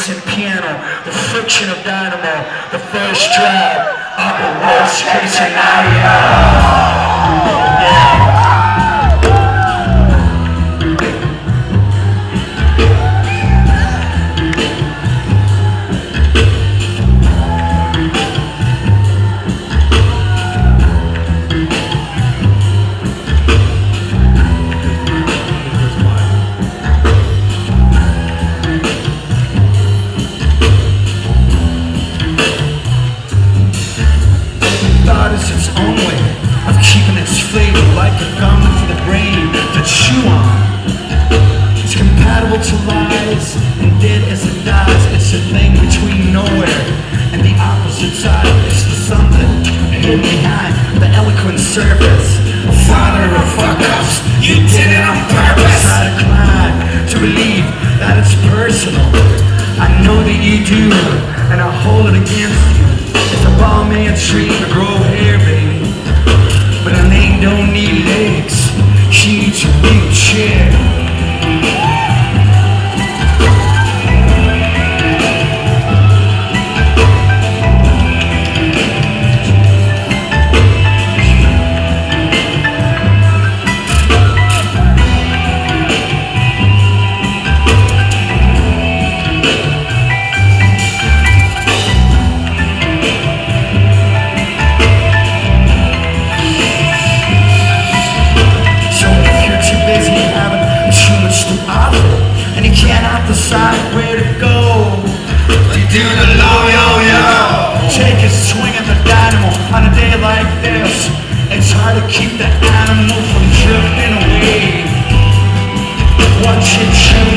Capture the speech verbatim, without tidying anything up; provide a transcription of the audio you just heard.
bass and piano, the friction of dynamo, the first drive of the worst case scenario. Yeah. Thought is its own way of keeping its flavor, like a gum for the brain to chew on. It's compatible to lies and dead as it dies. It's a thing between nowhere and the opposite side. It's the something hidden behind the eloquent surface. Father of fuck-ups, you did it on purpose. I decline to believe that it's personal. I know that you do, and I hold it against you. It's a ball man's dream to grow hair, baby. But an ain't don't need legs, she needs a wheelchair. And you cannot decide where to go. You do the low yo-yo. Take a swing at the dynamo on a day like this. It's hard to keep the animal from drifting away. Watch it change.